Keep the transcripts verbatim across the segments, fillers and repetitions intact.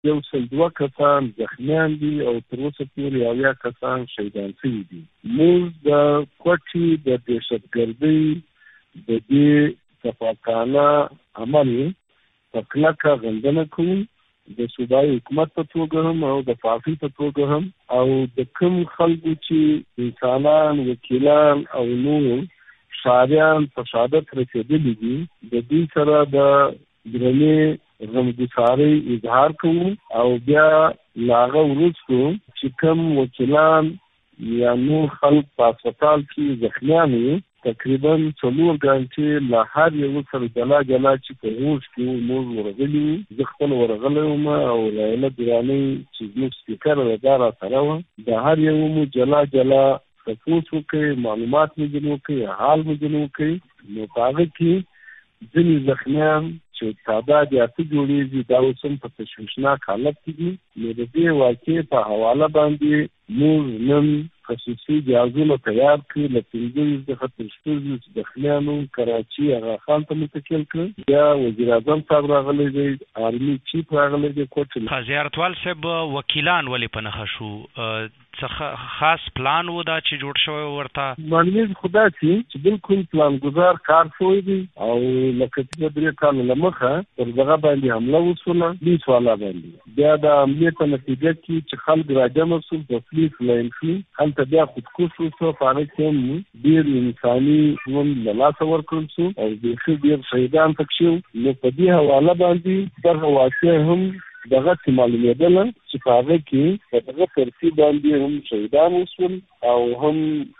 یو سل دوه کسان زخمیان دي او تر اوسه پورې اویا کسان شهیدان شوي دي. موږ د کوټې د دهشتګردۍ د دې صفاقانه عمل په کلکه غندنه کوو، د صوبایي حکومت په توګه هم او د فافي په توګه هم، او د کوم خلکو چې انسانان، وکیلان او نور شاریان په شهادت رسېدلي دي، د دوی سره د درنې غمګسارۍ اظهار کوو. او بیا له هغه وروستو چې کوم وکیلان یا نور خلک په هسپتال کې زخمیان وي، تقریبا څلور ګنټې له هر یو سره جلا جلا چې په غوږ کې موږ ورغلي وو. زه خپل ورغلی وم او لیله درانۍ چې زموږ سپیکر ده دا راسره وه، د هر یو مو جلا جلا تپوس وکړئ، معلومات مو ځینې وکړئ، حال مو ځینې وکړئ. نو په هغه کې ځینې زخمیان چې تعداد یې اته جوړېږي دا اوس هم په تشویشناک حالت کې دي. نو د دې واقعې په حواله باندې موږ نن خصوصي جهازونه تیار کړي، له پنځه ویشت څخه تر شپږ زخمیانو کراچي هغه خان ته منتقل کړه. بیا وزیر اعظم صاحب راغلی دی، آرمي چیف راغلی دی کوټ. زیارتوال صاحب وکیلان ولې په نښه شو؟ څه خاص پلان و دا چې جوړ شوی ورته؟ معلومیږي خو داسې چې بالکل پلان ګزار کار شوی دی او لکه چې درې کاله له مخه پر دغه باندې حمله وشوله، پولیس والا باندې. بیا د حملې په نتیجه کې چې خلک راجمع شول په پولیس لاین کې، هلته بیا خودکش وشو. په هغه کې هم ډېر انساني ژوند له لاسه ورکړل شو او بیخي ډېر شهیدان پکې شو. نو په دې حواله باندې دغه واقعه هم دغه څه معلومېدله چې په هغه کې په دغه ترتیب باندې هم شهیدان وشول او هم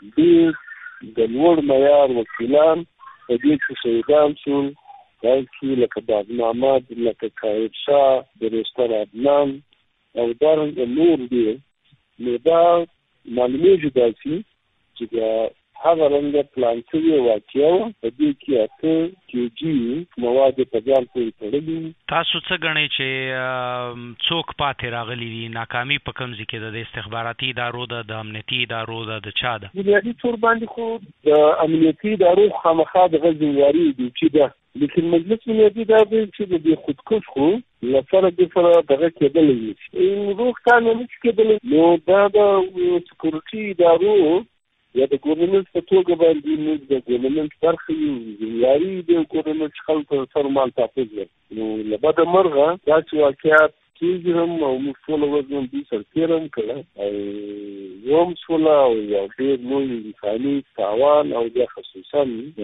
ډېر د لوړ معیار وکیلان په دې کې شهیدان شول، داسې لکه باغ محمد، لکه کائب شاه، برستر عدنان او دارنګه نور ډېر. نو دا معلومېږي داسې چې د هغه رنګه پلان شوې واقعه وه. په دې کې اته کیجي مواد په ځان پورې تړلي. تاسو څه ګڼئ چې څوک پاتې راغلي دي؟ ناکامي په کوم ځای کې ده؟ د استخباراتي ادارو ده، د امنیتي ادارو ده، د چا ده؟ بنیادي طور باندې خو د امنیتي ادارو خامخا دغه ذمهواري ډیوټي ده، لیکن مجلس بنیادي دا دی چې د دې خودکش خو له سره دې سره دغه کېدلی وي، روغتیا نه نشي کېدلی. نو دا د سکیورټي ادارو یا د ګورنمنټ په توګه باندې موږ د ګورنمنټ برخه یو، ذمهواري د ګورنمنټ خلکو سره مال تحفظ لري. نو له بده مرغه دا چې واقعات کېږي هم او موږ ټوله ورځ هم دوی سره تېره هم کړه او یو هم شوله او یو ډېر لوی انساني تاوان او بیا خصوصا د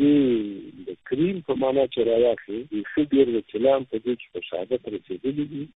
معاشرې د کریم په معنا چې راواخلي، بیخي ډېر وکیلان په دې کې په شهادت رسېدلي دي.